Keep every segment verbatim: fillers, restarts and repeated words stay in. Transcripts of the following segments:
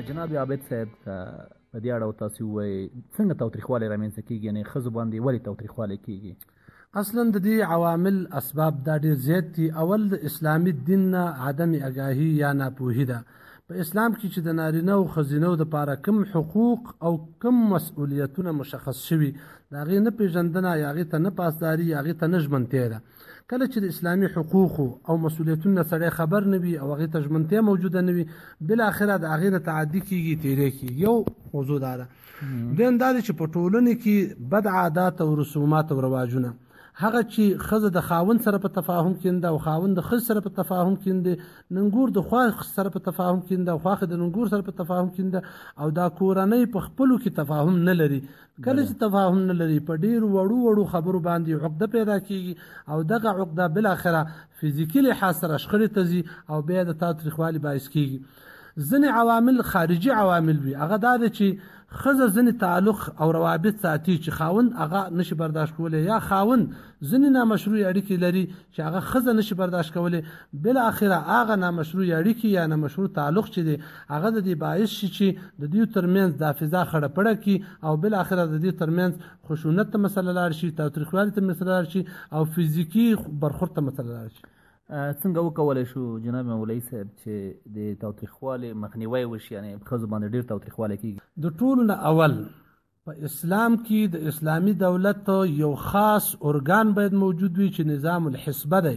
جناب عابد صاحب په دې اړه تاسو وایي څنګه تاوتریخوالی رامنځته کېږي، یعنې ښځو باندې ولې تاوتریخوالی کېږي؟ اصلا د دې عوامل اسباب دا ډېر زیات دي. اول د اسلامي دین نه عدم اګاهي یا ناپوهي ده. په اسلام کې چې د نارینه او ښځینو دپاره کوم حقوق او کوم مسؤلیتونه مشخص شوي د هغې نه پېژندنه یا هغې ته نه پاسداري یا هغې ته نه ژمنتیا ده. کله چې د اسلامي حقوقو او مسؤلیتونو نه سړی خبر نه وي او هغې ته ژمنتیا موجوده نه وي، بالاخره د هغې نه تعدي کېږي، تیری کېږي. یو موضوع دا ده. دویم دا دی چې په ټولنې کې بد عادات او رسومات او رواجونه، هغه چې ښځه د خاوند سره په تفاهم کېنده او خاوند د ښځې سره په تفاهم کېنده، ننګور د خوا سره په تفاهم کېنده او خواښې د ننګور سره په تفاهم کېنده، او دا کورنۍ په خپلو کې تفاهم نه لري. کله چې تفاهم نه لري، په ډېرو وړو وړو خبرو باندې عقده پیدا کېږي او دغه عقده بالاخره فزیکي لحاظ سره شخړې ته ځي او بیا د تاوتریخوالي باعث کېږي. ځینې عوامل خارجي عوامل وي، هغه دا دی چې ښځه ځینې تعلق او روابط ساتي چې خاوند هغه نشي برداشت کولی، یا خاوند ځینې نامشروع اړیکې لري چې هغه ښځه نشي برداشت کولی. بالاخره هغه نامشروع اړیکې یا نامشروع تعلق چې دی هغه د دې باعث شي چې د دوی ترمنځ دا فضا خړه پړه کړي او بالاخره د دې ترمنځ خشونت ته مسله لاړ شي، تاوتریخوالي ته مسله لاړ شي او فزیکي برخورد ته مسله لاړ شي. څنګه وکولی شو جناب مولوي صاحب چې د تاوتریخوالي مخنیوی وشي، یعنې په ښځو باندې ډېر تاوتریخوالی کېږي؟ د ټولو نه اول په اسلام کې د اسلامي دولت یو خاص ارګان باید موجود وي چې نظام الحسبه دی.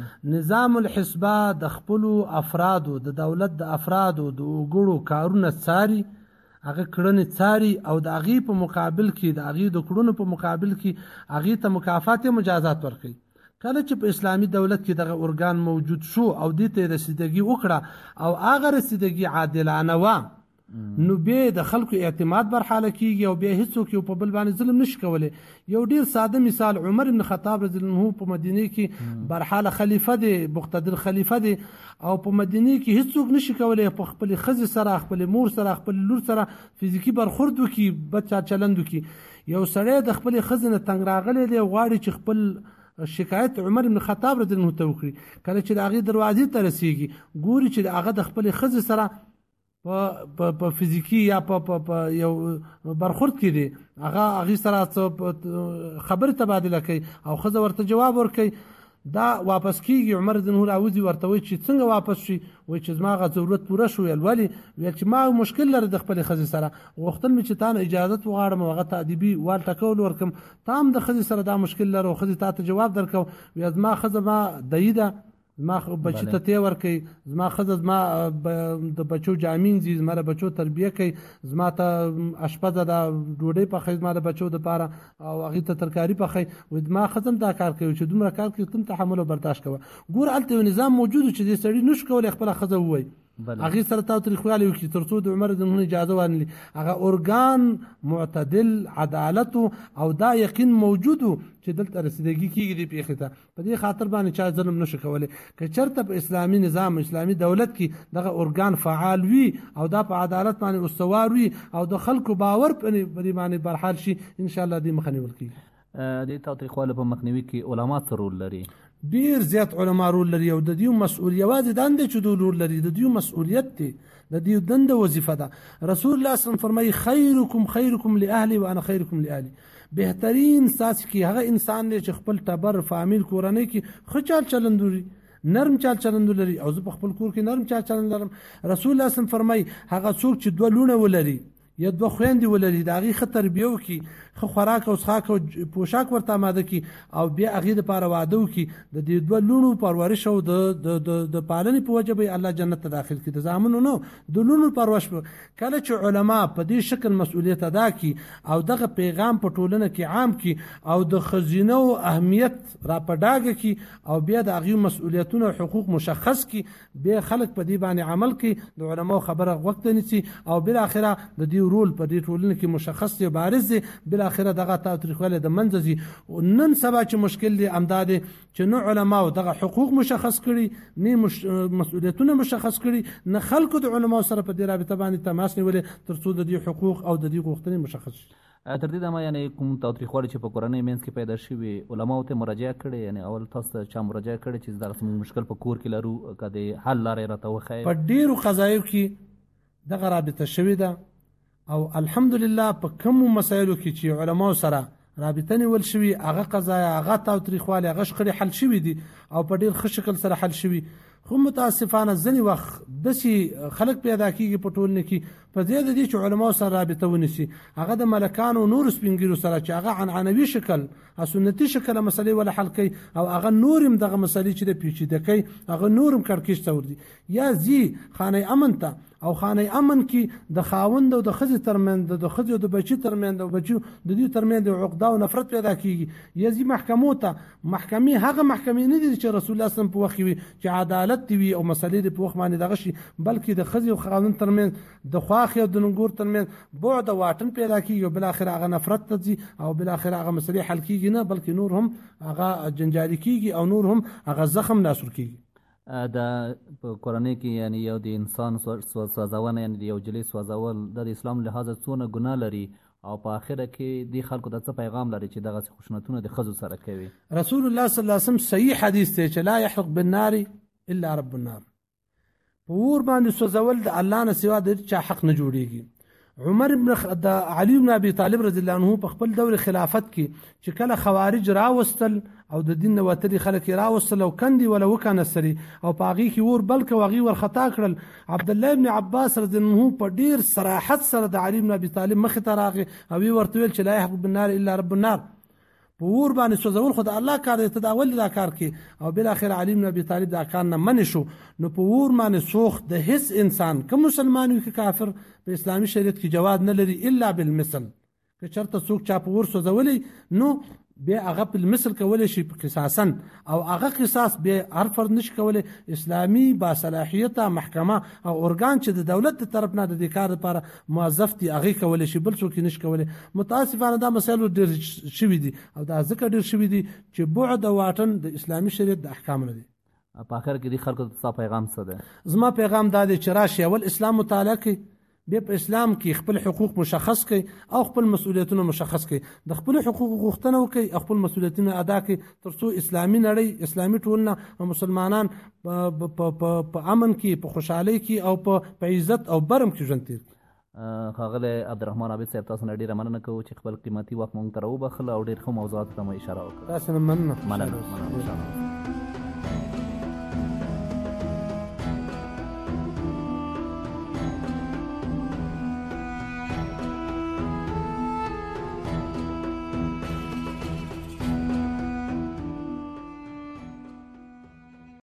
نظام الحسبه د خپلو افرادو د دولت د افرادو د وګړو کارونه څاري، هغه کړنې څاري او د هغې په مقابل کې د هغې د کړنو په مقابل کې هغې ته مکافات یا مجازات ورکوي. کله چې په اسلامي دولت کې دغه ارګان موجود شو او دې ته رسیدګي وکړه او هغه رسیدګي عادلانه وه، نو بیا د خلکو اعتماد برحاله کېږي او بیا هیڅوک یو په بل باندې ظلم نشي کولی. یو ډېر ساده مثال، عمر بن خطاب رضی الله عنه په مدینه کې برحاله خلیفه دی، مقتدر خلیفه دی، او په مدینه کې هیڅوک نشي کولی په خپلې ښځې سره، خپلې مور سره، خپلې لور سره فزیکي برخورد وکړي، بد چلند وکړي. یو سړی د خپلې ښځې نه تنګ راغلی دی، غواړي چې خپل شکایت عمر بن خطاب رضی الله عنه ته وکړي. کله چې د هغې دروازې ته رسیږي، ګوري چې هغه د خپلې ښځې سره په فزیکي یا په یو برخورد کې دی، هغه هغې سره خبرې تبادله کوي او ښځه ورته جواب ورکوي. دا واپس کېږي، عمر رضی الله عنه راوځي، ورته وایي چې څنګه واپس شي؟ وایي چې زما هغه ضرورت پوره شو. ویل ولې؟ ویل چې ما مشکل لري د خپلې ښځې سره، غوښتل مې چې تا نه اجازت وغواړم او هغه ته ادبي وال ټکول ورکړم، تا هم د ښځې سره دا مشکل لري او ښځې تا ته جواب درکو. ویل زما ښځه ما دایي ده، زما بچی ته تی ورکوي، زما ښځه زما د بچو جامې مینځي، زما د بچو تربیه کوي، زما ته اشپزه ده، ډوډۍ پخوي زما د بچو دپاره او هغې ته ترکاري پخوي. وایي زما ښځه هم دا کار کوي چې دومره کار کوي، ته هم تحمل او برداشت کوه. ګوره هلته یو نظام موجود و چې دې سړي نشو کولی خپله ښځه ووایي، هغې سره تاوتریخوالی وکړي تر څو د عمر رضی الله عنه اجازه وانلي. هغه ارګان معتدل عدالت او دا یقین موجود و چې دلته رسیدګي کېږي دې پېښې ته. په دې خاطر باندې چا ظلم نشو کولی. که چېرته په اسلامي نظام اسلامي دولت کې دغه ارګان فعال وي او دا په عدالت باندې استوار وي او د خلکو باور په دې باندې برحال شي، انشاءالله دې مخه نیول کېږي. د تاوتریخوالي په مخنیوي کې علما څه رول لري؟ ډیر زیات علما رول لري او د دې مسؤلیت یوازې دنده چې دوی رول لري، د دې مسؤلیت دی، د دې دنده وظیفه ده. رسول الله صلی الله علیه وسلم فرمایي خیرکم خیرکم لاهلی وانا خیرکم لاهلی. بهترین ساس کې هغه انسان دی چې خپل ټبر فامیل کورنۍ کې ښه چال چلند لري، نرم چال چلند لري، او زه په خپل کور کې نرم چال چلند لرم. رسول الله صلی الله علیه وسلم فرمایي هغه څوک چې دوه لونه ولري یا دوه خویندې ولري، د هغې ښه تربیه وکړي، ښه خوراک او څښاک او پوشاک ورته اماده کړي او بیا هغې دپاره واده وکړي، د دې دوه لوڼو پرورش او د د پالنې په وجه به یې الله جنت ته داخل کړي. د زامنو نه، د لوڼو پرورش. کله چې علما په دې شکل مسؤلیت ادا کړي او دغه پیغام په ټولنه کې عام کړي او د ښځینو اهمیت را په ډاګه کړي او بیا د هغې مسؤلیتونه او حقوق مشخص کړي، بیا خلک په دې باندې عمل کوي، د علماو خبره غوږ ته نیسي او بالاخره د دې رول په دې ټولنه کې مشخص دی، بارز دی. بالاخره دغه تاوتریخوالی د منځه ځي. نن سبا چې مشکل دی همدا دی چې نه علماو دغه حقوق مشخص کړي، نه مسؤلیتونه مشخص کړي، نه خلکو د علماو سره په دې رابطه باندې تماس نیولې تر څو د دې حقوق او د دې غوښتنې مشخص شي. تر دې دمه یعنې کوم تاوتریخوالی چې په کورنۍ منځ کې پیدا شوي علماو ته مراجعه کړې، یعنې اول تاسو ته چا مراجعه کړې چې دغسې مشکل په کور کې لرو، که د حل لاره یې راته وښایي؟ په ډېرو قضایو کې دغه رابطه شوې ده او الحمدلله په کومو مسایلو کې چې علماو سره رابطه نیول شوي هغه قضایا هغه تاوتریخوالی هغه شخړې حل شوي دي او په ډېر ښه شکل سره حل شوي. خو متاسفانه ځینې وخت داسې خلک پیدا کېږي په ټولنه کې په ځای د دې چې علماو سره رابطه ونیسي هغه د ملکانو نورو سپین ږیرو سره چې هغه عنعنوي شکل او سنتي شکله مسلې ولا حل کوي او هغه نور هم دغه مسلې چې د پیچیده کوي هغه نور هم کړکېچ ته ورځي یا ځي خانه امن ته او خانه امن کې د خاوند او د ښځې ترمنځ د ښځې او د بچي ترمنځ او بچو د دې ترمنځ د عقده او نفرت پیدا کېږي یا ځي محکمو ته. محکمې هغه محکمې نه دي چې رسول الله صلی الله علیه وسلم په وخت وي چې عدالت دی وي او مسلې د په وخت باندې دغه شي بلکې د ښځې او خاوند ترمنځ د خواخې او د ننګور ترمنځ بعد او واټن پیدا کېږي او بالاخره هغه نفرت ته ځي او بالاخره هغه مسلې حل کېږي نه بلکې نور هم هغه جنجالي کېږي او نور هم هغه زخم ناسور کېږي. د په کورنۍ کې یعنی یو د انسان سوځونه یعنی د یو جلۍ سوځول د اسلام لحاظه څونه ګناه لري او په آخره کې د خلکو د څه پیغام لري چې دغه خشونتونه د ښځو سره کوي؟ رسول الله صلی الله علیه وسلم صحیح حدیث دی چې لا يحرق بالنار الا رب النار. په اور باندې سوځول د الله نه سوا د چا حق نه جوړیږي. عمر ابن د علي بن ابي طالب رضی الله عنه په خپل دور خلافت کې چې کله خوارج راوستل او د دین وتري خلک راوستل او کندي ولا وکنه سري او پاغي کې ور بلک وغي ور خطا کړل. عبد الله ابن عباس رضی الله عنه په ډیر صراحت سره د علي بن ابي طالب مخ ته راغی او ورته ویل چې لا يحب بالنار الا رب النار. په ور باندې سوځول خو د الله کار دی ته دا ول دا کار کې او بل اخر علي بن ابي طالب دا کار نه منې شو. نو په ور باندې سوخ د هیڅ انسان که مسلمان وي که کافر په اسلامي شریعت کې جواز نه لري الا بالمثل. که چرته څوک چا په ور سوځولې نو بیا هغه په مثل کولی شي قصاصا او هغه قصاص بیا هر فرد نشي کولی. اسلامي با صلاحیته محکمه او ارګان چې د دولت د طرف نه د دې کار لپاره موظف دي هغه کولی شي بل څوک نشي کولی. متاسفانه دا مسایل ډېر شوي دي او دا ځکه ډېر شوي دي چې بعد او واټن د اسلامي شریعت د احکام نه دي. په آخر کې د خلکو ته پیغام څه دی؟ زما پیغام دا دی چې راشي اول اسلام مطالعه کوي بیا په اسلام کې خپل حقوق مشخص کړي او خپل مسؤلیتونه مشخص کړي. د خپل حقوق غوښتنه وکړي او خپل مسؤلیتونه ادا کړي ترڅو اسلامي نړۍ اسلامي ټولنه او مسلمانان په امن کې په خوشحالۍ کې او په عزت او برم کې ژوند تیر کړي. ښاغلی عبدالرحمن عابد صاحب تاسو نه ډېره مننه کوو چې خپل قیمتي وخت مونږ ته راوبخله او ډېر ښه موضوعاتو ته مو اشاره وکړه. تاسو نه مننه. مننه مننه.